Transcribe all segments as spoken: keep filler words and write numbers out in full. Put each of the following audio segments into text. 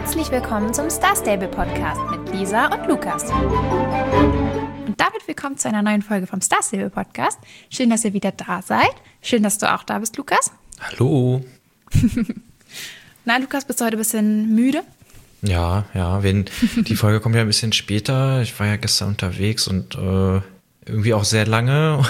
Herzlich willkommen zum Star Stable Podcast mit Lisa und Lukas. Und damit willkommen zu einer neuen Folge vom Star Stable Podcast. Schön, dass ihr wieder da seid. Schön, dass du auch da bist, Lukas. Hallo. Na, Lukas, bist du heute ein bisschen müde? Ja, ja, wenn die Folge kommt ja ein bisschen später. Ich war ja gestern unterwegs und äh, irgendwie auch sehr lange.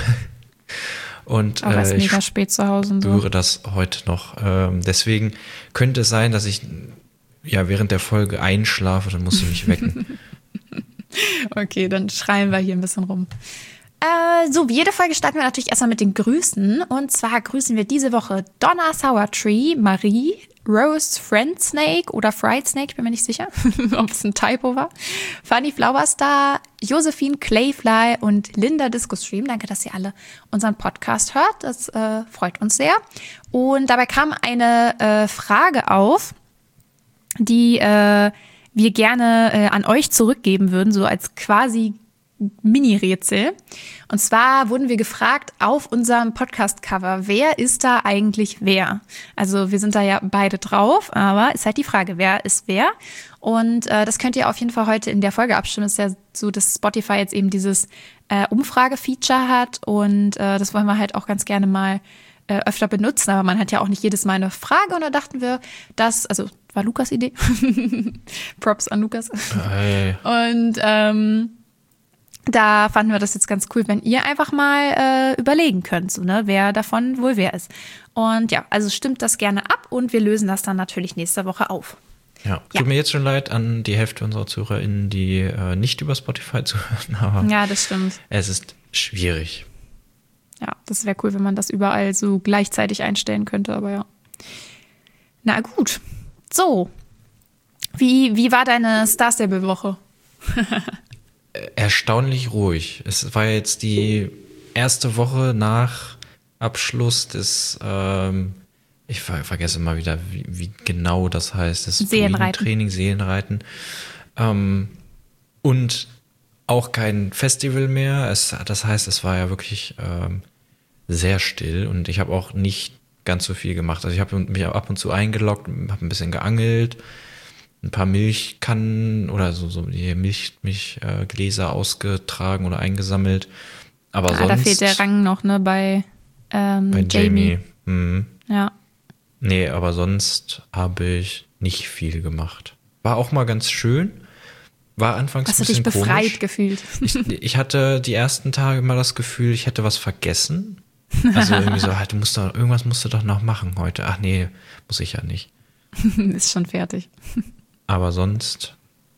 Und auch erst äh, ich mega spät zu Hause und so. spüre das heute noch. Ähm, deswegen könnte es sein, dass ich ja während der Folge einschlafe, dann musst du mich wecken. Okay, dann schreien wir hier ein bisschen rum. Äh, so, wie jede Folge starten wir natürlich erstmal mit den Grüßen. Und zwar grüßen wir diese Woche Donna Sourtree, Marie, Rose Friend Snake oder Fried Snake, ich bin mir nicht sicher, ob es ein Typo war, Fanny Flowerstar, Josephine Clayfly und Linda Disco Stream. Danke, dass ihr alle unseren Podcast hört. Das äh, freut uns sehr. Und dabei kam eine äh, Frage auf, die äh, wir gerne äh, an euch zurückgeben würden, so als quasi Mini-Rätsel. Und zwar wurden wir gefragt auf unserem Podcast-Cover, wer ist da eigentlich wer? Also wir sind da ja beide drauf, aber ist halt die Frage, wer ist wer? Und äh, das könnt ihr auf jeden Fall heute in der Folge abstimmen. Es ist ja so, dass Spotify jetzt eben dieses äh, Umfrage-Feature hat und äh, das wollen wir halt auch ganz gerne mal äh, öfter benutzen, aber man hat ja auch nicht jedes Mal eine Frage und da dachten wir, dass, also war Lukas' Idee. Props an Lukas. Hey. Und ähm, da fanden wir das jetzt ganz cool, wenn ihr einfach mal äh, überlegen könnt, so, ne, wer davon wohl wer ist. Und ja, also stimmt das gerne ab und wir lösen das dann natürlich nächste Woche auf. Ja, Ja. tut mir jetzt schon leid an die Hälfte unserer ZuhörerInnen, die äh, nicht über Spotify zuhören, aber Ja, das stimmt. es ist schwierig. Ja, das wäre cool, wenn man das überall so gleichzeitig einstellen könnte, aber ja. Na gut. So. Wie, wie war deine Star Stable-Woche? Erstaunlich ruhig. Es war jetzt die erste Woche nach Abschluss des, ähm, ich ver vergesse mal wieder, wie, wie genau das heißt, das Seelenreiten. Training, Seelenreiten. Ähm, und auch kein Festival mehr. Es, das heißt, es war ja wirklich ähm, sehr still und ich habe auch nicht ganz so viel gemacht. Also ich habe mich ab und zu eingeloggt, habe ein bisschen geangelt, ein paar Milchkannen oder so, so die Milch, Milchgläser äh, Gläser ausgetragen oder eingesammelt. Aber Ah, sonst. da fehlt der Rang noch, ne, bei, ähm, bei Jamie. Jamie. Mhm. Ja. Nee, aber sonst habe ich nicht viel gemacht. War auch mal ganz schön. War anfangs Hast ein du dich bisschen befreit komisch. gefühlt? Ich, ich hatte die ersten Tage mal das Gefühl, ich hätte was vergessen. Also irgendwie so, halt, du musst doch, irgendwas musst du doch noch machen heute. Ach nee, muss ich ja nicht. Ist schon fertig. Aber sonst,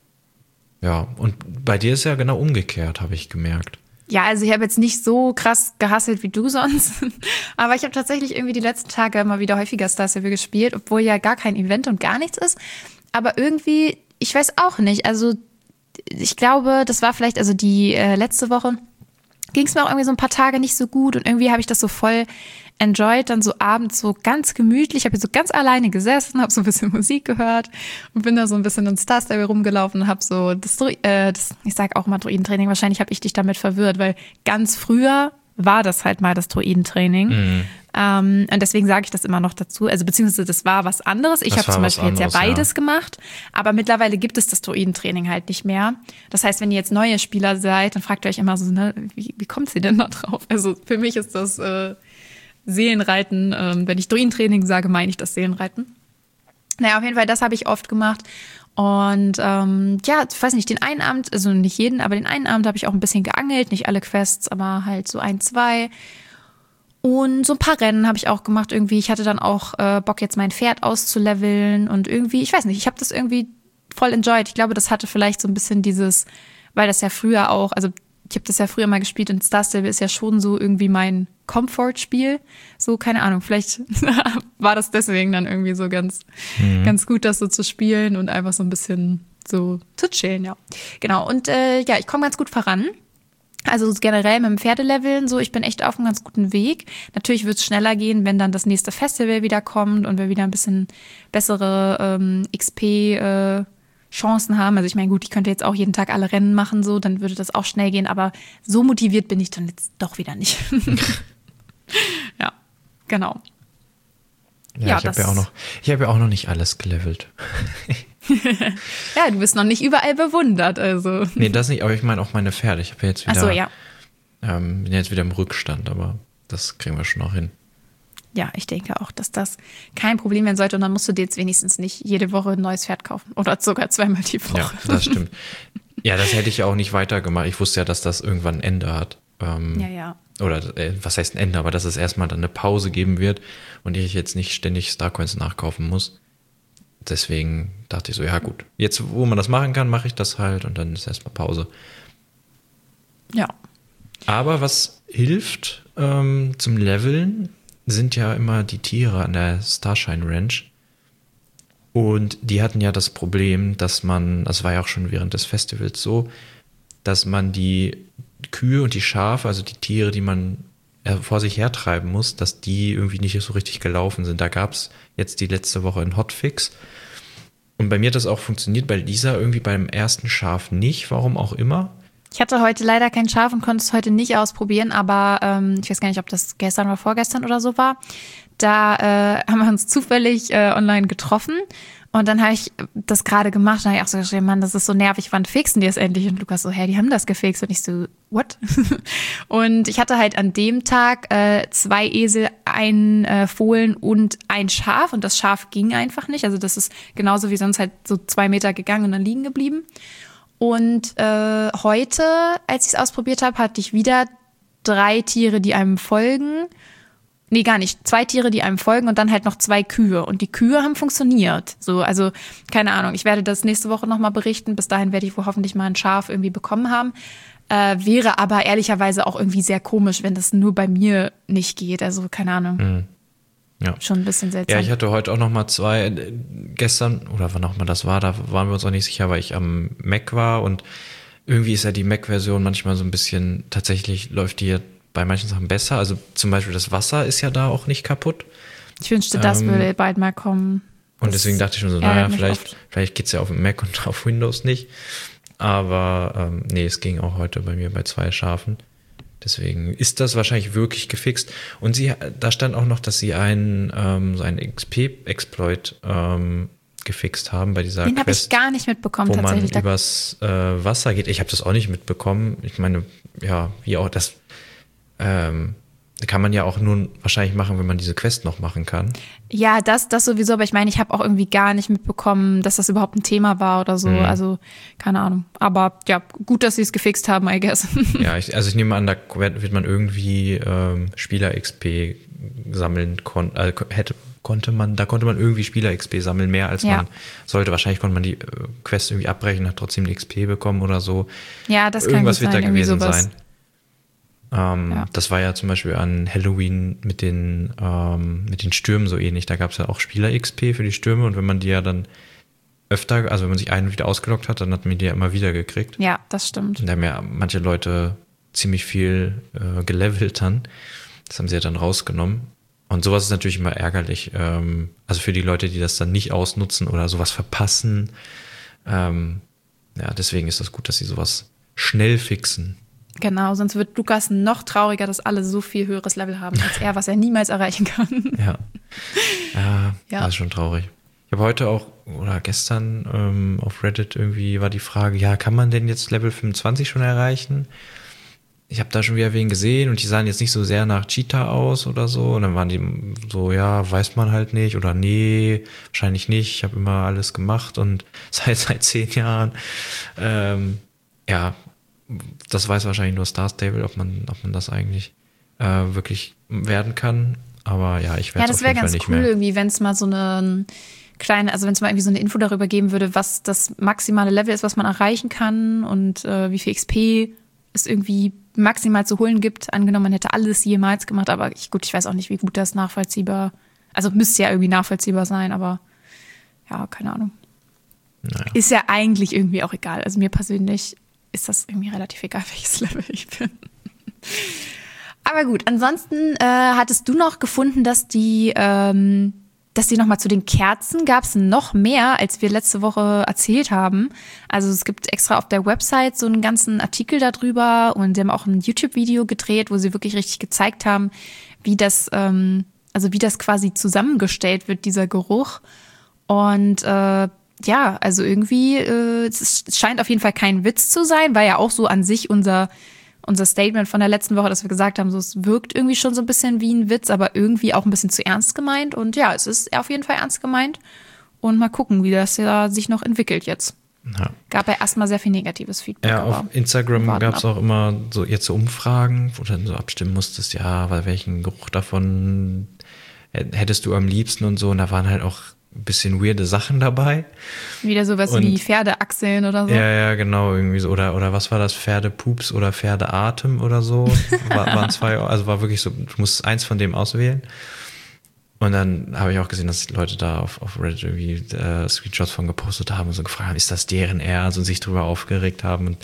ja. Und bei dir ist ja genau umgekehrt, habe ich gemerkt. Ja, also ich habe jetzt nicht so krass gehasselt wie du sonst. Aber ich habe tatsächlich irgendwie die letzten Tage mal wieder häufiger Star Stable gespielt, obwohl ja gar kein Event und gar nichts ist. Aber irgendwie, ich weiß auch nicht. Also ich glaube, das war vielleicht, also die äh, letzte Woche ging es mir auch irgendwie so ein paar Tage nicht so gut und irgendwie habe ich das so voll enjoyed, dann so abends so ganz gemütlich, habe so ganz alleine gesessen, habe so ein bisschen Musik gehört und bin da so ein bisschen in Star Stable rumgelaufen und habe so das, äh, das, ich sage auch mal Druidentraining, wahrscheinlich habe ich dich damit verwirrt, weil ganz früher war das halt mal das Druidentraining. Mhm. Ähm, und deswegen sage ich das immer noch dazu. Also beziehungsweise das war was anderes. Ich habe zum Beispiel anderes, jetzt ja beides ja. gemacht, aber mittlerweile gibt es das Druidentraining halt nicht mehr. Das heißt, wenn ihr jetzt neue Spieler seid, dann fragt ihr euch immer so, ne, wie, wie kommt sie denn da drauf? Also für mich ist das äh, Seelenreiten. Ähm, wenn ich Druidentraining sage, meine ich das Seelenreiten. Naja, auf jeden Fall, das habe ich oft gemacht. Und ähm, ja, ich weiß nicht, den einen Abend, also nicht jeden, aber den einen Abend habe ich auch ein bisschen geangelt. Nicht alle Quests, aber halt so ein, zwei. Und so ein paar Rennen habe ich auch gemacht irgendwie. Ich hatte dann auch äh, Bock, jetzt mein Pferd auszuleveln. Und irgendwie, ich weiß nicht, ich habe das irgendwie voll enjoyed. Ich glaube, das hatte vielleicht so ein bisschen dieses, weil das ja früher auch, also ich habe das ja früher mal gespielt und Star Stable ist ja schon so irgendwie mein Comfort-Spiel. So, keine Ahnung, vielleicht war das deswegen dann irgendwie so ganz, mhm. ganz gut, das so zu spielen und einfach so ein bisschen so zu chillen, ja. Genau, und äh, ja, ich komme ganz gut voran. Also generell mit dem Pferdeleveln, so, ich bin echt auf einem ganz guten Weg. Natürlich wird es schneller gehen, wenn dann das nächste Festival wieder kommt und wir wieder ein bisschen bessere ähm, X P äh, Chancen haben. Also ich meine, gut, ich könnte jetzt auch jeden Tag alle Rennen machen, so, dann würde das auch schnell gehen, aber so motiviert bin ich dann jetzt doch wieder nicht. Ja, genau. Ja, ja ich habe ja auch noch, ich habe ja auch noch nicht alles gelevelt. Ja, du bist noch nicht überall bewundert, also. Nee, das nicht, aber ich meine auch meine Pferde. Ich habe jetzt wieder, Ach so, ja. ähm, bin jetzt wieder im Rückstand, aber das kriegen wir schon noch hin. Ja, ich denke auch, dass das kein Problem werden sollte und dann musst du dir jetzt wenigstens nicht jede Woche ein neues Pferd kaufen oder sogar zweimal die Woche. Ja, das stimmt. Ja, das hätte ich ja auch nicht weitergemacht. Ich wusste ja, dass das irgendwann ein Ende hat. Ähm, Ja, ja. Oder äh, was heißt ein Ende, aber dass es erstmal dann eine Pause geben wird und ich jetzt nicht ständig Starcoins nachkaufen muss. Deswegen dachte ich so, ja gut, jetzt wo man das machen kann, mache ich das halt und dann ist erstmal Pause. Ja. Aber was hilft ähm, zum Leveln, sind ja immer die Tiere an der Starshine Ranch. Und die hatten ja das Problem, dass man, das war ja auch schon während des Festivals so, dass man die Kühe und die Schafe, also die Tiere, die man vor sich hertreiben muss, dass die irgendwie nicht so richtig gelaufen sind. Da gab es jetzt die letzte Woche einen Hotfix. Und bei mir hat das auch funktioniert, bei Lisa irgendwie beim ersten Schaf nicht, warum auch immer. Ich hatte heute leider kein Schaf und konnte es heute nicht ausprobieren, aber ähm, ich weiß gar nicht, ob das gestern oder vorgestern oder so war. Da äh, haben wir uns zufällig äh, online getroffen und dann habe ich das gerade gemacht und habe ich auch so geschrieben, Mann, das ist so nervig, wann fixen die es endlich? Und Lukas so, hä, die haben das gefixt. Und ich so, what? Und ich hatte halt an dem Tag äh, zwei Esel, ein äh, Fohlen und ein Schaf und das Schaf ging einfach nicht. Also das ist genauso wie sonst halt so zwei Meter gegangen und dann liegen geblieben. Und äh, heute, als ich es ausprobiert habe, hatte ich wieder drei Tiere, die einem folgen. Nee, gar nicht. Zwei Tiere, die einem folgen und dann halt noch zwei Kühe. Und die Kühe haben funktioniert. So, also, keine Ahnung. Ich werde das nächste Woche nochmal berichten. Bis dahin werde ich wohl hoffentlich mal ein Schaf irgendwie bekommen haben. Äh, wäre aber ehrlicherweise auch irgendwie sehr komisch, wenn das nur bei mir nicht geht. Also, keine Ahnung. Mhm. Ja. Schon ein bisschen seltsam. Ja, ich hatte heute auch noch mal zwei, äh, gestern, oder wann auch mal das war, da waren wir uns auch nicht sicher, weil ich am Mac war und irgendwie ist ja die Mac-Version manchmal so ein bisschen, tatsächlich läuft die ja bei manchen Sachen besser. Also zum Beispiel das Wasser ist ja da auch nicht kaputt. Ich wünschte, das ähm, würde bald mal kommen. Und das deswegen dachte ich schon so, naja, vielleicht, vielleicht geht's ja auf dem Mac und auf Windows nicht. Aber ähm, nee, es ging auch heute bei mir bei zwei Schafen. Deswegen ist das wahrscheinlich wirklich gefixt. Und sie, da stand auch noch, dass sie einen, ähm, so einen X P-Exploit ähm, gefixt haben bei dieser Den Quest. Den habe ich gar nicht mitbekommen, wo tatsächlich. man übers äh, Wasser geht. Ich habe das auch nicht mitbekommen. Ich meine, ja, wie auch das ähm, kann man ja auch nur wahrscheinlich machen, wenn man diese Quest noch machen kann. Ja, das, das sowieso, aber ich meine, ich habe auch irgendwie gar nicht mitbekommen, dass das überhaupt ein Thema war oder so. Mhm. Also, keine Ahnung. Aber ja, gut, dass sie es gefixt haben, I guess. Ja, ich, also ich nehme an, da wird man irgendwie ähm, Spieler-X P sammeln kon- äh, hätte, konnte man, da konnte man irgendwie Spieler-X P sammeln, mehr als ja. man sollte. Wahrscheinlich konnte man die äh, Quest irgendwie abbrechen, hat trotzdem die X P bekommen oder so. Ja, das kann Irgendwas gut wird sein, da gewesen sowas. sein. Ähm, ja. Das war ja zum Beispiel an Halloween mit den, ähm, mit den Stürmen so ähnlich. Da gab es ja auch Spieler-X P für die Stürme und wenn man die ja dann öfter, also wenn man sich einen wieder ausgeloggt hat, dann hat man die ja immer wieder gekriegt. Ja, das stimmt. Und da haben ja manche Leute ziemlich viel äh, gelevelt dann. Das haben sie ja dann rausgenommen. Und sowas ist natürlich immer ärgerlich. Ähm, also für die Leute, die das dann nicht ausnutzen oder sowas verpassen. Ähm, ja, deswegen ist das gut, dass sie sowas schnell fixen. Genau, sonst wird Lukas noch trauriger, dass alle so viel höheres Level haben als er, was er niemals erreichen kann. Ja, ja, ja. Das ist schon traurig. Ich habe heute auch, oder gestern ähm, auf Reddit irgendwie war die Frage, ja, kann man denn jetzt Level fünfundzwanzig schon erreichen? Ich habe da schon wieder wen gesehen und die sahen jetzt nicht so sehr nach Cheetah aus oder so. Und dann waren die so, ja, weiß man halt nicht oder nee, wahrscheinlich nicht. Ich habe immer alles gemacht und seit seit zehn Jahren. Ähm, ja, das weiß wahrscheinlich nur Star Stable, ob man, ob man das eigentlich äh, wirklich werden kann. Aber ja, ich werde es auf jeden Fall nicht cool, mehr. Ja, das wäre ganz cool irgendwie, wenn es mal so eine kleine, also wenn es mal irgendwie so eine Info darüber geben würde, was das maximale Level ist, was man erreichen kann und äh, wie viel X P es irgendwie maximal zu holen gibt. Angenommen, man hätte alles jemals gemacht, aber ich, gut, ich weiß auch nicht, wie gut das nachvollziehbar, also müsste ja irgendwie nachvollziehbar sein, aber ja, keine Ahnung. Naja. Ist ja eigentlich irgendwie auch egal. Also mir persönlich ist das irgendwie relativ egal, welches Level ich bin. Aber gut, ansonsten äh, hattest du noch gefunden, dass die, ähm, dass die nochmal zu den Kerzen gab es noch mehr, als wir letzte Woche erzählt haben. Also es gibt extra auf der Website so einen ganzen Artikel darüber und sie haben auch ein YouTube-Video gedreht, wo sie wirklich richtig gezeigt haben, wie das, ähm, also wie das quasi zusammengestellt wird, dieser Geruch. Und äh, ja, also irgendwie, äh, es scheint auf jeden Fall kein Witz zu sein, war ja auch so an sich unser, unser Statement von der letzten Woche, dass wir gesagt haben, so, es wirkt irgendwie schon so ein bisschen wie ein Witz, aber irgendwie auch ein bisschen zu ernst gemeint. Und ja, es ist auf jeden Fall ernst gemeint. Und mal gucken, wie das ja sich noch entwickelt jetzt. Ja. Gab ja erstmal sehr viel negatives Feedback. Ja, auf Instagram gab es auch immer so jetzt so Umfragen, wo du dann so abstimmen musstest, ja, weil welchen Geruch davon hättest du am liebsten und so. Und da waren halt auch ein bisschen weirde Sachen dabei. Wieder sowas und, wie Pferdeachseln oder so. Ja, ja, genau, irgendwie so. Oder, oder was war das? Pferdepups oder Pferdeatem oder so. War, waren zwei, also war wirklich so, du musst eins von dem auswählen. Und dann habe ich auch gesehen, dass Leute da auf, auf Reddit irgendwie äh, Screenshots von gepostet haben und so gefragt haben, ist das deren Ernst und sich drüber aufgeregt haben. Und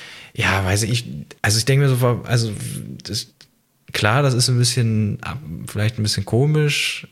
ja, weiß ich, also ich denke mir so, also das, klar, das ist ein bisschen, vielleicht ein bisschen komisch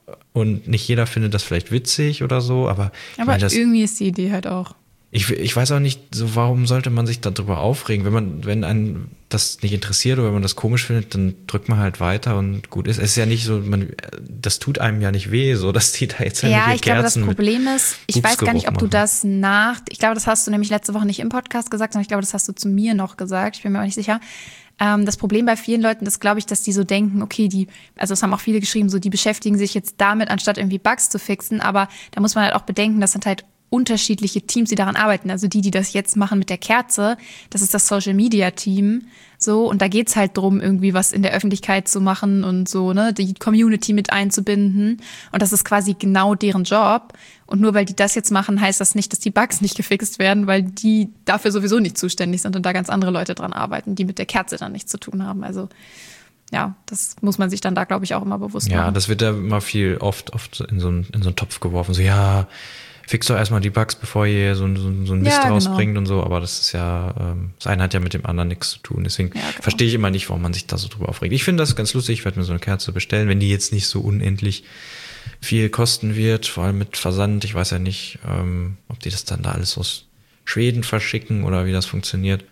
und nicht jeder findet das vielleicht witzig oder so, aber ich aber meine, das, irgendwie ist die Idee halt auch. Ich, ich weiß auch nicht, so warum sollte man sich darüber aufregen, wenn man, wenn einen das nicht interessiert oder wenn man das komisch findet, dann drückt man halt weiter und gut ist. Es ist ja nicht so, man, das tut einem ja nicht weh, so dass die da jetzt ja, ich glaube, das Problem ist, ich weiß gar nicht, ob du das nach, ich glaube, das hast du nämlich letzte Woche nicht im Podcast gesagt, sondern ich glaube, das hast du zu mir noch gesagt. Ich bin mir auch nicht sicher. Ähm, das Problem bei vielen Leuten ist, glaube ich, dass die so denken, okay, die, also es haben auch viele geschrieben, so die beschäftigen sich jetzt damit, anstatt irgendwie Bugs zu fixen. Aber da muss man halt auch bedenken, das sind halt unterschiedliche Teams, die daran arbeiten. Also die, die das jetzt machen mit der Kerze, das ist das Social-Media-Team. So, und da geht's halt drum, irgendwie was in der Öffentlichkeit zu machen und so, ne, die Community mit einzubinden. Und das ist quasi genau deren Job. Und nur weil die das jetzt machen, heißt das nicht, dass die Bugs nicht gefixt werden, weil die dafür sowieso nicht zuständig sind und da ganz andere Leute dran arbeiten, die mit der Kerze dann nichts zu tun haben. Also ja, das muss man sich dann da, glaube ich, auch immer bewusst machen. Ja, das wird ja immer viel, oft, oft in so einen, in so einen Topf geworfen. So, ja, fix doch erstmal die Bugs, bevor ihr so, so, so ein Mist ja, genau. rausbringt und so, aber das ist ja, ähm, das eine hat ja mit dem anderen nichts zu tun, deswegen ja, genau. verstehe ich immer nicht, warum man sich da so drüber aufregt. Ich finde das ganz lustig, ich werde mir so eine Kerze bestellen, wenn die jetzt nicht so unendlich viel kosten wird, vor allem mit Versand, ich weiß ja nicht, ähm, ob die das dann da alles aus Schweden verschicken oder wie das funktioniert.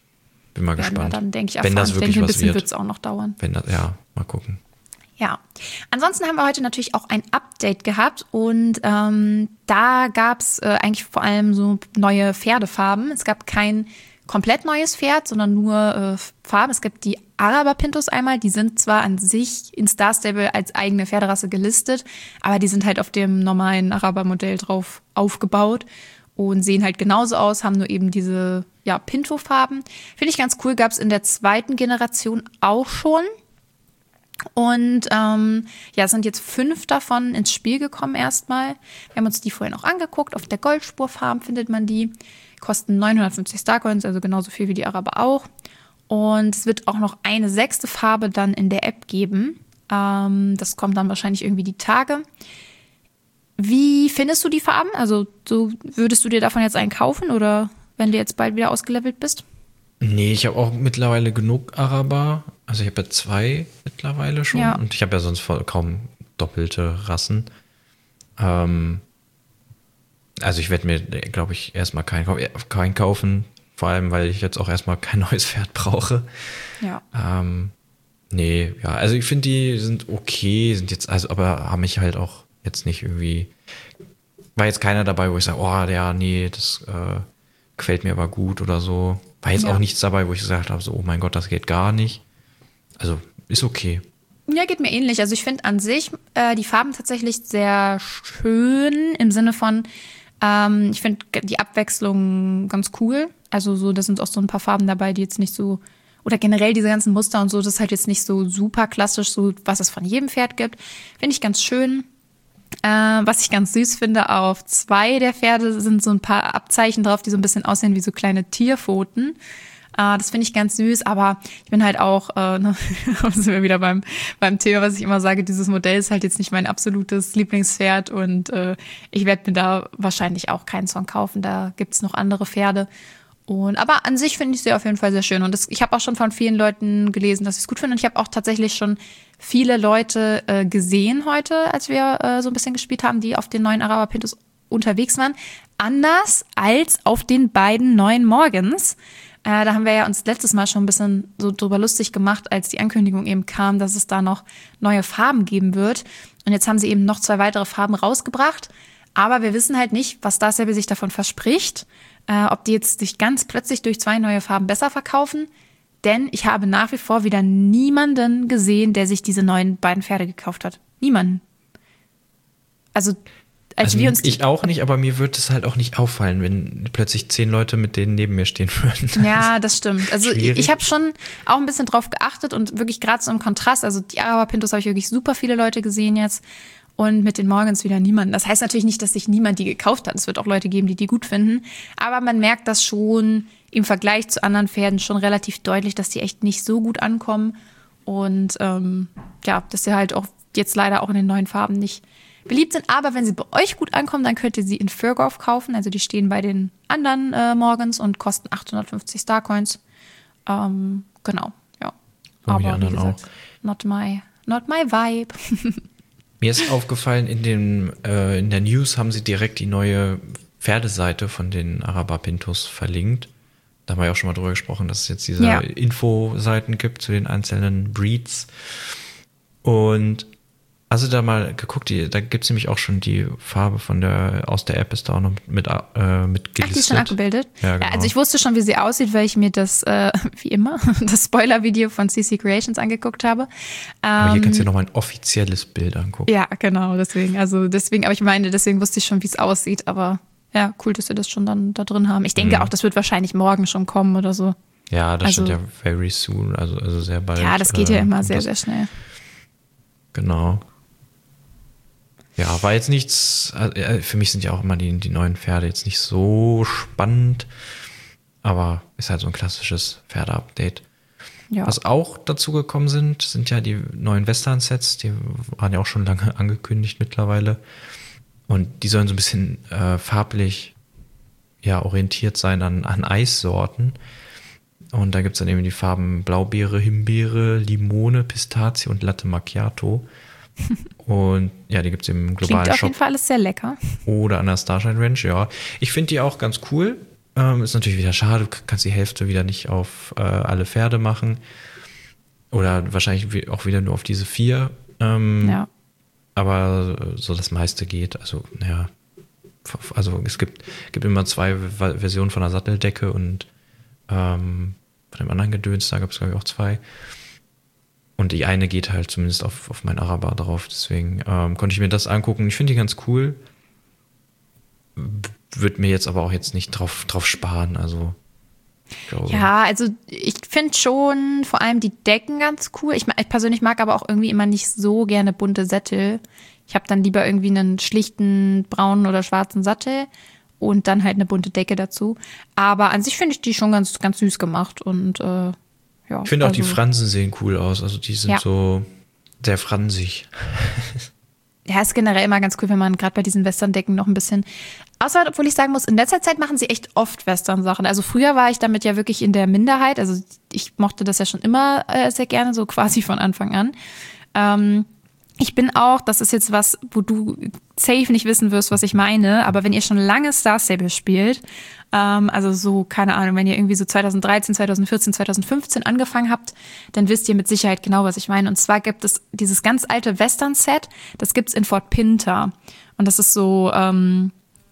Bin mal gespannt. Dann denke ich, wenn das ich wirklich denke, ein was bisschen wird es auch noch dauern. Wenn das, ja, mal gucken. Ja, ansonsten haben wir heute natürlich auch ein Update gehabt und ähm, da gab es äh, eigentlich vor allem so neue Pferdefarben. Es gab kein komplett neues Pferd, sondern nur äh, Farben. Es gibt die Araber Pintos einmal, die sind zwar an sich in Star Stable als eigene Pferderasse gelistet, aber die sind halt auf dem normalen Araber-Modell drauf aufgebaut und sehen halt genauso aus, haben nur eben diese ja, Pinto-Farben. Finde ich ganz cool, gab es in der zweiten Generation auch schon. Und ähm, ja, es sind jetzt fünf davon ins Spiel gekommen erstmal. Wir haben uns die vorhin auch angeguckt. Auf der Goldspur-Farm findet man die. Kosten neunhundertfünfzig Starcoins, also genauso viel wie die Araber auch. Und es wird auch noch eine sechste Farbe dann in der App geben. Ähm, das kommt dann wahrscheinlich irgendwie die Tage. Wie findest du die Farben? Also so, würdest du dir davon jetzt einen kaufen oder wenn du jetzt bald wieder ausgelevelt bist? Nee, ich habe auch mittlerweile genug Araber. Also ich habe ja zwei mittlerweile schon. Ja. Und ich habe ja sonst kaum doppelte Rassen. Ähm, also ich werde mir, glaube ich, erstmal keinen kein kaufen. Vor allem, weil ich jetzt auch erstmal kein neues Pferd brauche. Ja. Ähm, nee, ja, also ich finde, die sind okay, sind jetzt, also, aber haben mich halt auch jetzt nicht irgendwie, war jetzt keiner dabei, wo ich sage, oh, ja, nee, das äh, gefällt mir aber gut oder so. War jetzt ja. auch nichts dabei, wo ich gesagt habe, so, oh mein Gott, das geht gar nicht. Also, ist okay. Ja, geht mir ähnlich. Also ich finde an sich äh, die Farben tatsächlich sehr schön im Sinne von, ähm, ich finde die Abwechslung ganz cool. Also so, da sind auch so ein paar Farben dabei, die jetzt nicht so, oder generell diese ganzen Muster und so, das ist halt jetzt nicht so super klassisch, so was es von jedem Pferd gibt. Finde ich ganz schön. Äh, was ich ganz süß finde, auf zwei der Pferde sind so ein paar Abzeichen drauf, die so ein bisschen aussehen wie so kleine Tierpfoten. Äh, das finde ich ganz süß, aber ich bin halt auch, äh, ne, sind wir wieder beim, beim Thema, was ich immer sage, dieses Modell ist halt jetzt nicht mein absolutes Lieblingspferd und äh, ich werde mir da wahrscheinlich auch keinen Song kaufen, da gibt's noch andere Pferde. Und aber an sich finde ich sie auf jeden Fall sehr schön. Und das, ich habe auch schon von vielen Leuten gelesen, dass sie es gut finden. Und ich habe auch tatsächlich schon viele Leute äh, gesehen heute, als wir äh, so ein bisschen gespielt haben, die auf den neuen Araber Pintos unterwegs waren. Anders als auf den beiden neuen Morgens. Äh, da haben wir ja uns letztes Mal schon ein bisschen so drüber lustig gemacht, als die Ankündigung eben kam, dass es da noch neue Farben geben wird. Und jetzt haben sie eben noch zwei weitere Farben rausgebracht. Aber wir wissen halt nicht, was Star Stable sich davon verspricht, äh, ob die jetzt sich ganz plötzlich durch zwei neue Farben besser verkaufen. Denn ich habe nach wie vor wieder niemanden gesehen, der sich diese neuen beiden Pferde gekauft hat. Niemanden. Also, als also wir uns. Ich auch nicht, aber mir würde es halt auch nicht auffallen, wenn plötzlich zehn Leute mit denen neben mir stehen würden. Ja, das stimmt. Also, schwierig. ich, ich habe schon auch ein bisschen drauf geachtet und wirklich gerade so im Kontrast. Also, die Araber-Pintos habe ich wirklich super viele Leute gesehen jetzt. Und mit den Morgans wieder niemanden. Das heißt natürlich nicht, dass sich niemand die gekauft hat. Es wird auch Leute geben, die die gut finden. Aber man merkt das schon im Vergleich zu anderen Pferden schon relativ deutlich, dass die echt nicht so gut ankommen. Und ähm, ja, dass sie halt auch jetzt leider auch in den neuen Farben nicht beliebt sind. Aber wenn sie bei euch gut ankommen, dann könnt ihr sie in Furgov kaufen. Also die stehen bei den anderen äh, Morgans und kosten achthundertfünfzig Starcoins. Ähm, genau, ja. So wie die Aber wie anderen gesagt, auch. not my, not my vibe. Mir ist aufgefallen, in, dem, äh, in der News haben sie direkt die neue Pferdeseite von den Araber-Pintos verlinkt. Da haben wir ja auch schon mal drüber gesprochen, dass es jetzt diese ja. Infoseiten gibt zu den einzelnen Breeds. Und also da mal geguckt, die, da gibt es nämlich auch schon die Farbe von der, aus der App ist da auch noch mit, äh, mit gelistet. Ach, die ist schon abgebildet? Ja, genau. Ja, also ich wusste schon, wie sie aussieht, weil ich mir das, äh, wie immer, das Spoiler-Video von C C Creations angeguckt habe. Aber hier Ähm, kannst du dir nochmal ein offizielles Bild angucken. Ja, genau, deswegen, also deswegen, aber ich meine, deswegen wusste ich schon, wie es aussieht, aber ja, cool, dass wir das schon dann da drin haben. Ich denke Mhm. auch, das wird wahrscheinlich morgen schon kommen oder so. Ja, das Also- steht ja very soon, also, also sehr bald. Ja, das geht ja äh, immer und sehr, das, sehr schnell. Genau. Ja, war jetzt nichts, äh, für mich sind ja auch immer die, die neuen Pferde jetzt nicht so spannend, aber ist halt so ein klassisches Pferde-Update. Ja. Was auch dazu gekommen sind, sind ja die neuen Western-Sets, die waren ja auch schon lange angekündigt mittlerweile und die sollen so ein bisschen äh, farblich ja orientiert sein an, an Eissorten. Und da gibt es dann eben die Farben Blaubeere, Himbeere, Limone, Pistazie und Latte Macchiato. Und ja, die gibt es im globalen Klingt auf Shop jeden Fall alles sehr lecker. oder an der Starshine Ranch, ja. Ich finde die auch ganz cool. Ähm, ist natürlich wieder schade, du kannst die Hälfte wieder nicht auf äh, alle Pferde machen. Oder wahrscheinlich wie- auch wieder nur auf diese vier. Ähm, Ja. Aber so das meiste geht. Also, naja. f- Also es gibt, gibt immer zwei V- Versionen von der Satteldecke und ähm, von dem anderen Gedöns, da gab es, glaube ich, auch zwei. Und die eine geht halt zumindest auf, auf mein Araber drauf. Deswegen ähm, konnte ich mir das angucken. Ich finde die ganz cool. Würde mir jetzt aber auch jetzt nicht drauf, drauf sparen. Also, ich glaube, Ja, also ich finde schon vor allem die Decken ganz cool. Ich, ma- ich persönlich mag aber auch irgendwie immer nicht so gerne bunte Sättel. Ich habe dann lieber irgendwie einen schlichten braunen oder schwarzen Sattel und dann halt eine bunte Decke dazu. Aber an sich finde ich die schon ganz, ganz süß gemacht und äh, ja. ich finde auch die also- Fransen sehen cool aus. Also die sind Ja. so sehr fransig. Ja, ist generell immer ganz cool, wenn man gerade bei diesen Western-Decken noch ein bisschen. Außer, obwohl ich sagen muss, in letzter Zeit machen sie echt oft Western-Sachen. Also früher war ich damit ja wirklich in der Minderheit. Also ich mochte das ja schon immer äh, sehr gerne, so quasi von Anfang an. Ähm, ich bin auch, das ist jetzt was, wo du safe nicht wissen wirst, was ich meine, aber wenn ihr schon lange Star Stable spielt, ähm, also so, keine Ahnung, wenn ihr irgendwie so zweitausenddreizehn, zweitausendvierzehn, zweitausendfünfzehn angefangen habt, dann wisst ihr mit Sicherheit genau, was ich meine. Und zwar gibt es dieses ganz alte Western-Set, das gibt's in Fort Pinter. Und das ist so ähm,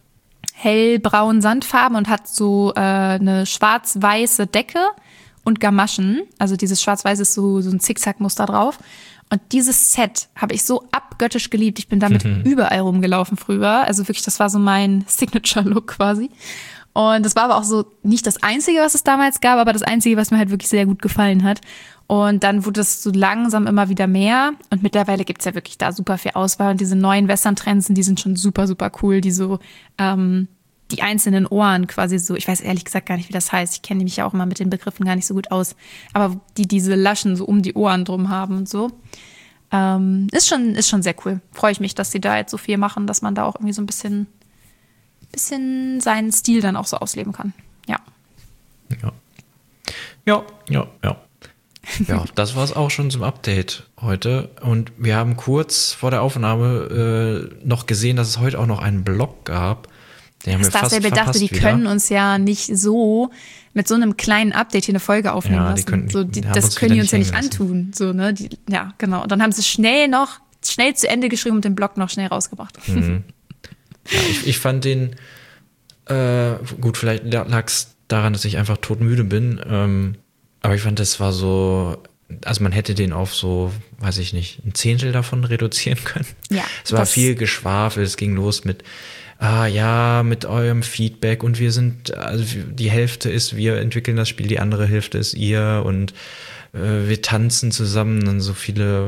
hellbraun Sandfarben und hat so äh, eine schwarz-weiße Decke und Gamaschen. Also dieses schwarz-weiß ist so, so ein Zickzack-Muster drauf. Und dieses Set habe ich so abgöttisch geliebt. Ich bin damit überall rumgelaufen früher. Also wirklich, das war so mein Signature-Look quasi. Und das war aber auch so nicht das Einzige, was es damals gab, aber das Einzige, was mir halt wirklich sehr gut gefallen hat. Und dann wurde es so langsam immer wieder mehr. Und mittlerweile gibt's ja wirklich da super viel Auswahl. Und diese neuen Western-Trends, die sind schon super, super cool. Die so, ähm, die einzelnen Ohren quasi so, ich weiß ehrlich gesagt gar nicht, wie das heißt. Ich kenne mich ja auch immer mit den Begriffen gar nicht so gut aus. Aber die diese Laschen so um die Ohren drum haben und so. Ähm, ist schon, ist schon sehr cool. Freue ich mich, dass sie da jetzt so viel machen, dass man da auch irgendwie so ein bisschen, bisschen seinen Stil dann auch so ausleben kann. Ja. Ja. Ja, ja, ja. Ja, das war es auch schon zum Update heute. Und wir haben kurz vor der Aufnahme äh, noch gesehen, dass es heute auch noch einen Blog gab. Den haben wir Star fast Stable dachte, verpasst die wieder. können uns ja nicht so mit so einem kleinen Update hier eine Folge aufnehmen Ja, die lassen. können- so, die, die haben das uns können die wieder uns ja nicht nicht hängen antun. So, ne? die, ja, genau. Und dann haben sie schnell noch, schnell zu Ende geschrieben und den Blog noch schnell rausgebracht. Mhm. Ja, ich, ich fand den, äh, gut, vielleicht lag es daran, dass ich einfach todmüde bin, ähm, aber ich fand, das war so, also man hätte den auf so, weiß ich nicht, ein Zehntel davon reduzieren können. Ja, es war viel Geschwafel, es ging los mit, ah ja, mit eurem Feedback und wir sind, also die Hälfte ist, wir entwickeln das Spiel, die andere Hälfte ist ihr und äh, wir tanzen zusammen und so viele,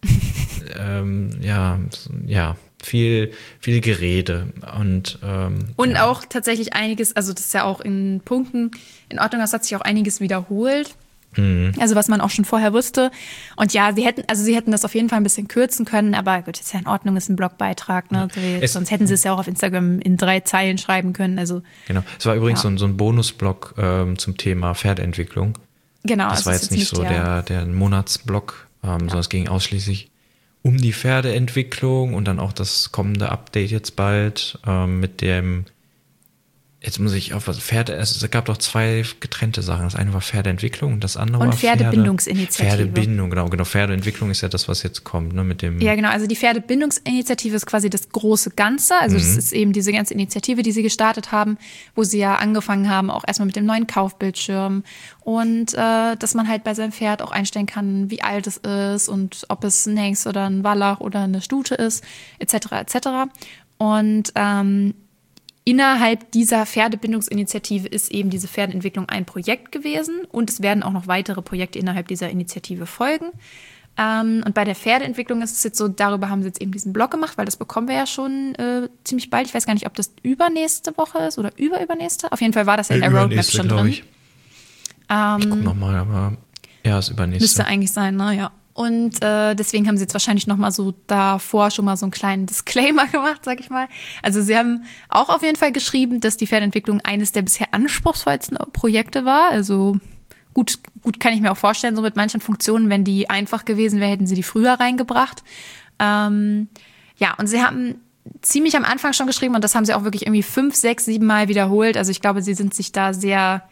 ähm, ja, ja, viel, viel Gerede und ähm, Und ja. auch tatsächlich einiges, also das ist ja auch in Punkten in Ordnung, das hat sich auch einiges wiederholt. Mhm. Also was man auch schon vorher wusste. Und ja, sie hätten, also sie hätten das auf jeden Fall ein bisschen kürzen können, aber gut, ist ja in Ordnung, ist ein Blogbeitrag, ne? Es, sonst hätten sie es ja auch auf Instagram in drei Zeilen schreiben können. Also genau. Es war übrigens ja. so ein, so ein Bonusblog ähm, zum Thema Pferdeentwicklung. Genau. Das war jetzt, jetzt nicht so der, der Monatsblog, ähm, ja. sondern es ging ausschließlich um die Pferdeentwicklung und dann auch das kommende Update jetzt bald ähm, mit dem, jetzt muss ich auf was, Pferde, es gab doch zwei getrennte Sachen. Das eine war Pferdeentwicklung und das andere und war Pferdebindungsinitiative. Pferde, Pferdebindung, genau, genau. Pferdeentwicklung ist ja das, was jetzt kommt, ne, mit dem. Ja, genau. Also die Pferdebindungsinitiative ist quasi das große Ganze. Also mhm. das ist eben diese ganze Initiative, die sie gestartet haben, wo sie ja angefangen haben, auch erstmal mit dem neuen Kaufbildschirm und äh, dass man halt bei seinem Pferd auch einstellen kann, wie alt es ist und ob es ein Hengst oder ein Wallach oder eine Stute ist, et cetera, et cetera. Und ähm, innerhalb dieser Pferdebindungsinitiative ist eben diese Pferdeentwicklung ein Projekt gewesen und es werden auch noch weitere Projekte innerhalb dieser Initiative folgen. Ähm, und bei der Pferdeentwicklung ist es jetzt so, darüber haben sie jetzt eben diesen Blog gemacht, weil das bekommen wir ja schon äh, ziemlich bald. Ich weiß gar nicht, ob das übernächste Woche ist oder überübernächste. Auf jeden Fall war das ja in der Roadmap schon drin. Ich, ähm, ich guck nochmal, aber ja, ist übernächste. Müsste eigentlich sein, ne? Ja. Und äh, deswegen haben sie jetzt wahrscheinlich noch mal so davor schon mal so einen kleinen Disclaimer gemacht, sag ich mal. Also sie haben auch auf jeden Fall geschrieben, dass die Pferdeentwicklung eines der bisher anspruchsvollsten Projekte war. Also gut, gut kann ich mir auch vorstellen, so mit manchen Funktionen, wenn die einfach gewesen wären, hätten sie die früher reingebracht. Ähm, ja, und sie haben ziemlich am Anfang schon geschrieben und das haben sie auch wirklich irgendwie fünf, sechs, sieben Mal wiederholt. Also ich glaube, sie sind sich da sehr,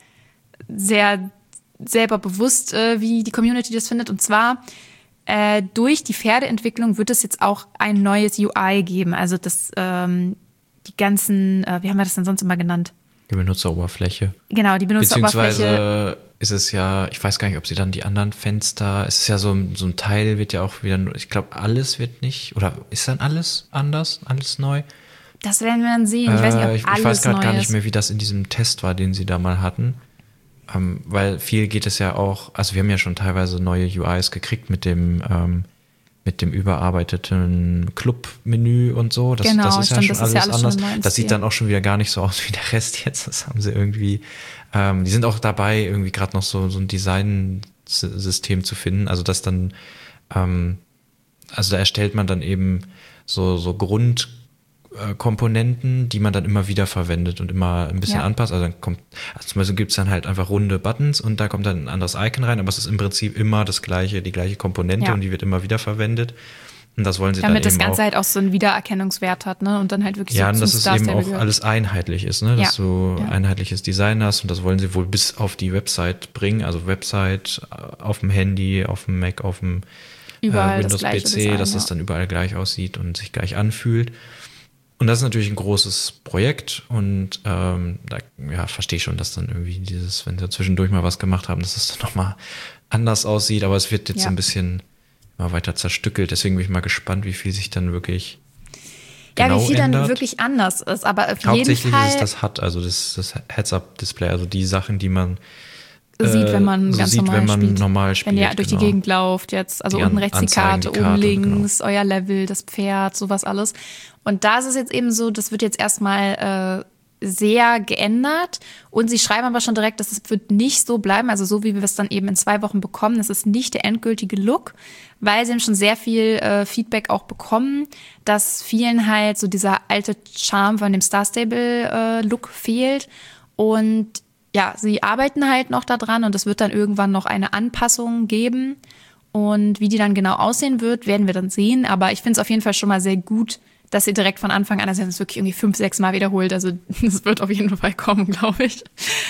sehr selber bewusst, äh, wie die Community das findet. Und zwar Äh, durch die Pferdeentwicklung wird es jetzt auch ein neues U I geben. Also das, ähm, die ganzen, äh, wie haben wir das denn sonst immer genannt? Die Benutzeroberfläche. Genau, die Benutzeroberfläche. Beziehungsweise ist es ja, ich weiß gar nicht, ob sie dann die anderen Fenster, es ist ja so, so ein Teil wird ja auch wieder, ich glaube, alles wird nicht, oder ist dann alles anders, alles neu? Das werden wir dann sehen. Ich weiß nicht, ob äh, ich, alles ich weiß gerade gar nicht ist. mehr, wie das in diesem Test war, den sie da mal hatten. Ähm, weil viel geht es ja auch, also wir haben ja schon teilweise neue U Is gekriegt mit dem ähm, mit dem überarbeiteten Club-Menü und so. Das, genau, das ist stimmt, ja schon das alles ist ja alles anders. schon Das sieht dann auch schon wieder gar nicht so aus wie der Rest jetzt. Das haben sie irgendwie, ähm, die sind auch dabei, irgendwie gerade noch so, so ein Design-System zu finden. Also das dann, ähm, also da erstellt man dann eben so, so Grund Komponenten, die man dann immer wieder verwendet und immer ein bisschen ja. anpasst. Also dann kommt, also zum Beispiel gibt es dann halt einfach runde Buttons und da kommt dann ein anderes Icon rein, aber es ist im Prinzip immer das gleiche, die gleiche Komponente ja. und die wird immer wieder verwendet. Und das wollen sie Damit dann eben das Ganze auch, halt auch so einen Wiedererkennungswert hat, ne? Und dann halt wirklich ja, so und dass es eben auch gehört. alles einheitlich ist, ne? Dass ja. du ja. einheitliches Design hast und das wollen sie wohl bis auf die Website bringen, also Website auf dem Handy, auf dem Mac, auf dem überall äh, Windows-P C, Design, dass ja. das dann überall gleich aussieht und sich gleich anfühlt. Und das ist natürlich ein großes Projekt und ähm, da ja, verstehe ich schon, dass dann irgendwie dieses, wenn sie zwischendurch mal was gemacht haben, dass es dann nochmal anders aussieht, aber es wird jetzt ja. ein bisschen immer weiter zerstückelt, deswegen bin ich mal gespannt, wie viel sich dann wirklich ja, genau wie viel ändert. dann wirklich anders ist, aber auf Hauptsächlich jeden Fall ist es das H U D, also das, das Heads-Up-Display, also die Sachen, die man sieht, wenn man so ganz sieht, normal wenn man spielt. normal spielt. Wenn ihr durch genau. die Gegend lauft jetzt, also die unten rechts die Karte, die Karte, oben links, genau. euer Level, das Pferd, sowas alles. Und da ist es jetzt eben so, das wird jetzt erstmal äh, sehr geändert und sie schreiben aber schon direkt, dass es wird nicht so bleiben, also so wie wir es dann eben in zwei Wochen bekommen, das ist nicht der endgültige Look, weil sie haben schon sehr viel äh, Feedback auch bekommen, dass vielen halt so dieser alte Charme von dem Star Stable äh, Look fehlt und ja, sie arbeiten halt noch daran und es wird dann irgendwann noch eine Anpassung geben. Und wie die dann genau aussehen wird, werden wir dann sehen. Aber ich finde es auf jeden Fall schon mal sehr gut, dass sie direkt von Anfang an, also sie haben es wirklich irgendwie fünf, sechs Mal wiederholt. Also es wird auf jeden Fall kommen, glaube ich.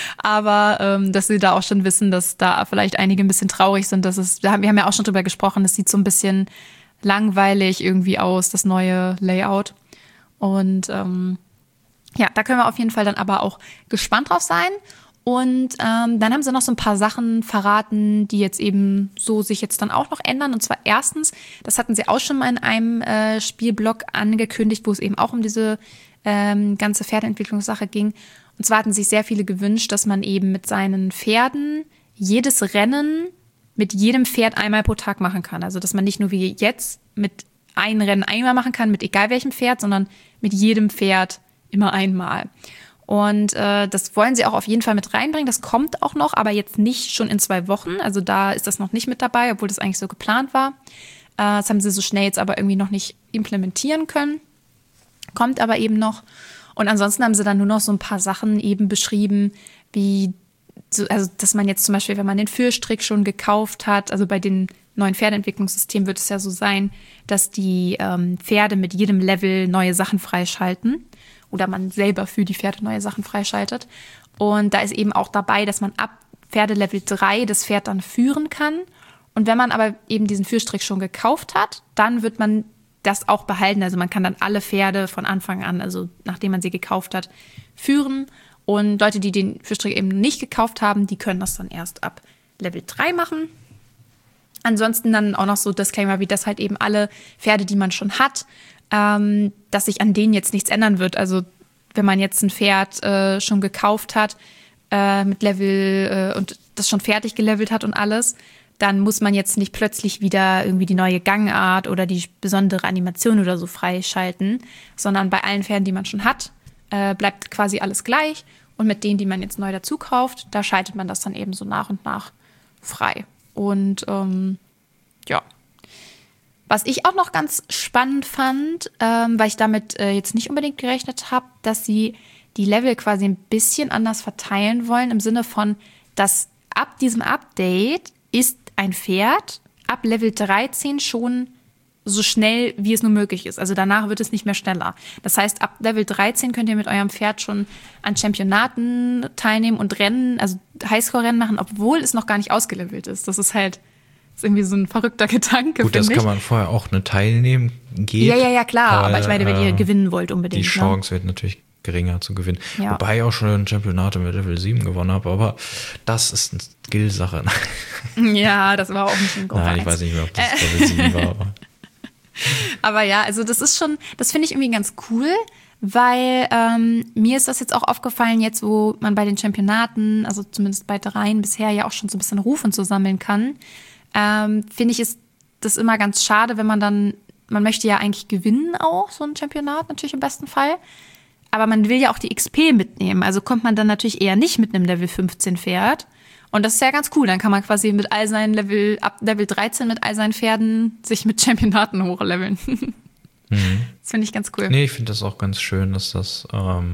Aber ähm, dass sie da auch schon wissen, dass da vielleicht einige ein bisschen traurig sind. Dass es, wir haben ja auch schon drüber gesprochen, es sieht so ein bisschen langweilig irgendwie aus, das neue Layout. Und ähm, ja, da können wir auf jeden Fall dann aber auch gespannt drauf sein. Und ähm, dann haben sie noch so ein paar Sachen verraten, die jetzt eben so sich jetzt dann auch noch ändern. Und zwar erstens, das hatten sie auch schon mal in einem äh, Spielblog angekündigt, wo es eben auch um diese ähm, ganze Pferdeentwicklungssache ging. Und zwar hatten sich sehr viele gewünscht, dass man eben mit seinen Pferden jedes Rennen mit jedem Pferd einmal pro Tag machen kann. Also dass man nicht nur wie jetzt mit einem Rennen einmal machen kann, mit egal welchem Pferd, sondern mit jedem Pferd immer einmal. Und äh, das wollen sie auch auf jeden Fall mit reinbringen. Das kommt auch noch, aber jetzt nicht schon in zwei Wochen. Also da ist das noch nicht mit dabei, obwohl das eigentlich so geplant war. Äh, das haben sie so schnell jetzt aber irgendwie noch nicht implementieren können. Kommt aber eben noch. Und ansonsten haben sie dann nur noch so ein paar Sachen eben beschrieben, wie, so, also dass man jetzt zum Beispiel, wenn man den Führstrick schon gekauft hat, also bei den neuen Pferdeentwicklungssystemen wird es ja so sein, dass die ähm, Pferde mit jedem Level neue Sachen freischalten. Oder man selber für die Pferde neue Sachen freischaltet. Und da ist eben auch dabei, dass man ab Pferdelevel drei das Pferd dann führen kann. Und wenn man aber eben diesen Führstrick schon gekauft hat, dann wird man das auch behalten. Also man kann dann alle Pferde von Anfang an, also nachdem man sie gekauft hat, führen. Und Leute, die den Führstrick eben nicht gekauft haben, die können das dann erst ab Level drei machen. Ansonsten dann auch noch so Disclaimer, wie das halt eben alle Pferde, die man schon hat, Ähm, dass sich an denen jetzt nichts ändern wird. Also wenn man jetzt ein Pferd äh, schon gekauft hat äh, mit Level äh, und das schon fertig gelevelt hat und alles, dann muss man jetzt nicht plötzlich wieder irgendwie die neue Gangart oder die besondere Animation oder so freischalten, sondern bei allen Pferden, die man schon hat, äh, bleibt quasi alles gleich. Und mit denen, die man jetzt neu dazu kauft, da schaltet man das dann eben so nach und nach frei. Und ähm, ja, was ich auch noch ganz spannend fand, ähm, weil ich damit äh, jetzt nicht unbedingt gerechnet habe, dass sie die Level quasi ein bisschen anders verteilen wollen, im Sinne von, dass ab diesem Update ist ein Pferd ab Level dreizehn schon so schnell, wie es nur möglich ist. Also danach wird es nicht mehr schneller. Das heißt, ab Level dreizehn könnt ihr mit eurem Pferd schon an Championaten teilnehmen und Rennen, also Highscore-Rennen machen, obwohl es noch gar nicht ausgelevelt ist. Das ist halt ist irgendwie so ein verrückter Gedanke. Gut, das kann man vorher auch eine teilnehmen, geht. Ja, ja, ja, klar. Weil, aber ich meine, wenn äh, ihr gewinnen wollt unbedingt. Die Chance ne? wird natürlich geringer zu gewinnen. Ja. Wobei ich auch schon Championate mit Level sieben gewonnen habe, aber das ist eine Skill-Sache. Ja, das war auch nicht ein Gruppe Nein, ich eins. weiß nicht mehr, ob das äh. Level sieben war. Aber. aber ja, also das ist schon, das finde ich irgendwie ganz cool, weil ähm, mir ist das jetzt auch aufgefallen, jetzt wo man bei den Championaten, also zumindest bei dreien bisher ja auch schon so ein bisschen Ruf und so sammeln kann, ähm, finde ich ist das immer ganz schade, wenn man dann, man möchte ja eigentlich gewinnen auch, so ein Championat natürlich im besten Fall, aber man will ja auch die X P mitnehmen, also kommt man dann natürlich eher nicht mit einem Level fünfzehn Pferd und das ist ja ganz cool, dann kann man quasi mit all seinen Level, ab Level dreizehn mit all seinen Pferden sich mit Championaten hochleveln. Mhm. Das finde ich ganz cool. Nee, ich finde das auch ganz schön, dass das, ähm,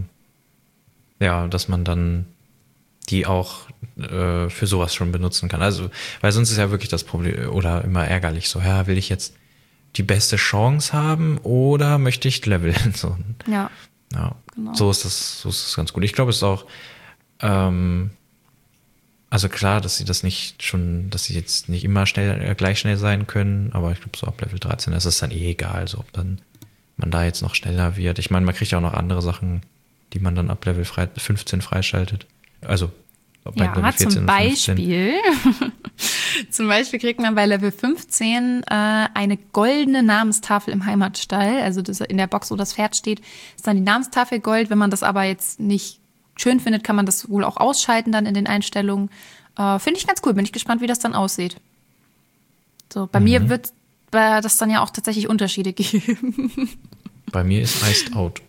ja, dass man dann die auch äh, für sowas schon benutzen kann. Also, weil sonst ist ja wirklich das Problem oder immer ärgerlich so, ja, will ich jetzt die beste Chance haben oder möchte ich leveln? So, ja, ja. Genau. So ist das, so ist das ganz gut. Ich glaube, es ist auch, ähm, also klar, dass sie das nicht schon, dass sie jetzt nicht immer schnell, äh, gleich schnell sein können, aber ich glaube, so ab Level dreizehn ist es dann eh egal, so ob dann man da jetzt noch schneller wird. Ich meine, man kriegt ja auch noch andere Sachen, die man dann ab Level fünfzehn freischaltet. Also bei ja, Level vierzehn zum Beispiel, zum Beispiel kriegt man bei Level fünfzehn äh, eine goldene Namenstafel im Heimatstall. Also das, in der Box, wo das Pferd steht, ist dann die Namenstafel Gold. Wenn man das aber jetzt nicht schön findet, kann man das wohl auch ausschalten dann in den Einstellungen. Äh, Finde ich ganz cool. Bin ich gespannt, wie das dann aussieht. So, bei mhm. mir wird äh, das dann ja auch tatsächlich Unterschiede geben. Bei mir ist Iced Out.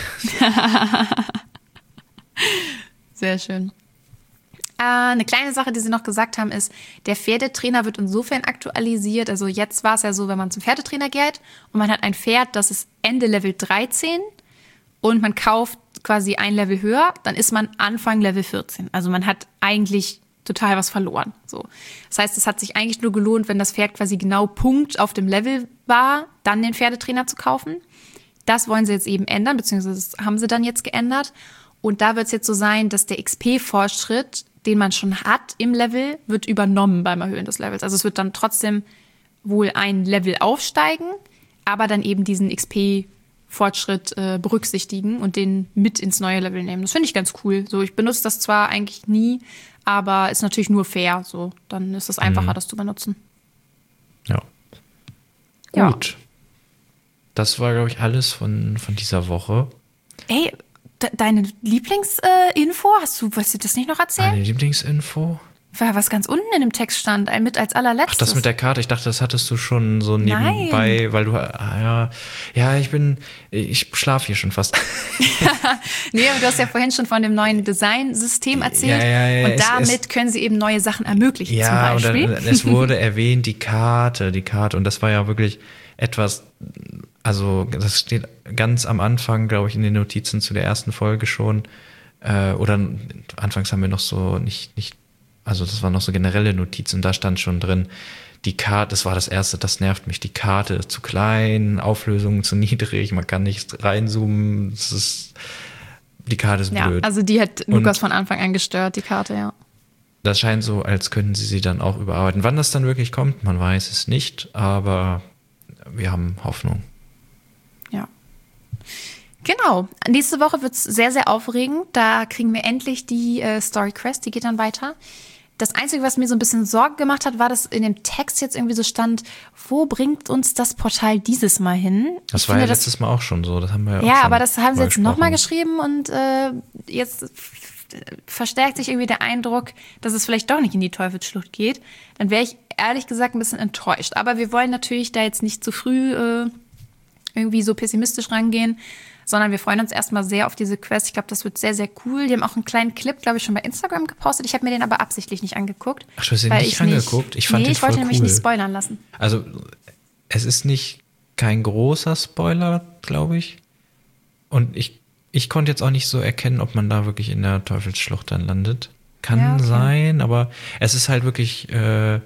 Sehr schön. Äh, eine kleine Sache, die sie noch gesagt haben, ist, der Pferdetrainer wird insofern aktualisiert. Also jetzt war es ja so, wenn man zum Pferdetrainer geht und man hat ein Pferd, das ist Ende Level dreizehn und man kauft quasi ein Level höher, dann ist man Anfang Level vierzehn. Also man hat eigentlich total was verloren. So. Das heißt, es hat sich eigentlich nur gelohnt, wenn das Pferd quasi genau Punkt auf dem Level war, dann den Pferdetrainer zu kaufen. Das wollen sie jetzt eben ändern, beziehungsweise das haben sie dann jetzt geändert. Und da wird es jetzt so sein, dass der X P-Fortschritt, den man schon hat im Level, wird übernommen beim Erhöhen des Levels. Also es wird dann trotzdem wohl ein Level aufsteigen, aber dann eben diesen X P Fortschritt äh, berücksichtigen und den mit ins neue Level nehmen. Das finde ich ganz cool. So, ich benutze das zwar eigentlich nie, aber ist natürlich nur fair. So, dann ist es einfacher, mhm. das zu benutzen. Ja. Ja. Gut. Das war, glaube ich, alles von, von dieser Woche. Ey, de- deine Lieblingsinfo, äh, hast du, willst du das nicht noch erzählen? Eine Lieblingsinfo? War was ganz unten in dem Text stand, ein mit als allerletztes. Ach, das mit der Karte, ich dachte, das hattest du schon so nebenbei, Nein. weil du, ah, ja, ja, ich bin, ich schlafe hier schon fast. Nee, aber du hast ja vorhin schon von dem neuen Designsystem erzählt. Ja, ja, ja, und es- damit es- können sie eben neue Sachen ermöglichen, Ja, und zum Beispiel. dann, es wurde erwähnt, die Karte, die Karte, und das war ja wirklich etwas, also das steht ganz am Anfang, glaube ich, in den Notizen zu der ersten Folge schon, äh, oder anfangs haben wir noch so nicht, nicht Also das waren noch so generelle Notizen, da stand schon drin, die Karte, das war das Erste, das nervt mich, die Karte ist zu klein, Auflösung zu niedrig, man kann nicht reinzoomen, das ist, die Karte ist Ja, blöd. also die hat Lukas Und von Anfang an gestört, die Karte, ja. das scheint so, als könnten sie sie dann auch überarbeiten. Wann das dann wirklich kommt, man weiß es nicht, aber wir haben Hoffnung. Ja. Genau. Nächste Woche wird es sehr, sehr aufregend. Da kriegen wir endlich die äh, Story Quest, die geht dann weiter. Das Einzige, was mir so ein bisschen Sorgen gemacht hat, war, dass in dem Text jetzt irgendwie so stand, wo bringt uns das Portal dieses Mal hin? Das Ich war finde, ja letztes Mal auch schon so, das haben wir ja auch Ja, schon aber das haben sie jetzt drüber nochmal gesprochen. geschrieben und äh, jetzt f- verstärkt sich irgendwie der Eindruck, dass es vielleicht doch nicht in die Teufelsschlucht geht. Dann wäre ich ehrlich gesagt ein bisschen enttäuscht. Aber wir wollen natürlich da jetzt nicht zu früh äh, irgendwie so pessimistisch rangehen, sondern wir freuen uns erstmal sehr auf diese Quest. Ich glaube, das wird sehr, sehr cool. Die haben auch einen kleinen Clip, glaube ich, schon bei Instagram gepostet. Ich habe mir den aber absichtlich nicht angeguckt. Ach, du hast ihn weil nicht ich angeguckt? Ich fand nee, den ich wollte voll nämlich cool. nicht spoilern lassen. Also, es ist nicht kein großer Spoiler, glaube ich. Und ich, ich konnte jetzt auch nicht so erkennen, ob man da wirklich in der Teufelsschlucht dann landet. Kann Ja, okay. sein, aber es ist halt wirklich äh,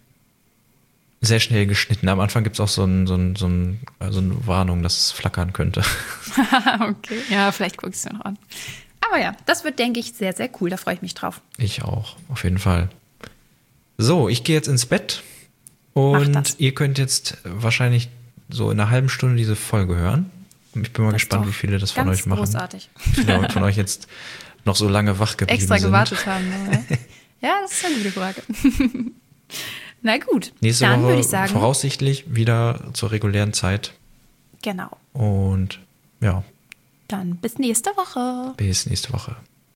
sehr schnell geschnitten. Am Anfang gibt es auch so, ein, so, ein, so, ein, so eine Warnung, dass es flackern könnte. Okay, ja, vielleicht gucke ich es mir noch an. Aber ja, das wird, denke ich, sehr, sehr cool. Da freue ich mich drauf. Ich auch, auf jeden Fall. So, ich gehe jetzt ins Bett Mach und das. ihr könnt jetzt wahrscheinlich so in einer halben Stunde diese Folge hören. Ich bin mal Das ist gespannt, doch wie viele das von ganz euch machen. großartig. Wie viele von euch jetzt noch so lange wach geblieben Extra sind. gewartet haben. Ne? Ja, das ist eine gute Frage. Na gut, Nächste dann Woche würde ich sagen, voraussichtlich wieder zur regulären Zeit. genau. Und ja, Dann bis nächste Woche. bis nächste Woche.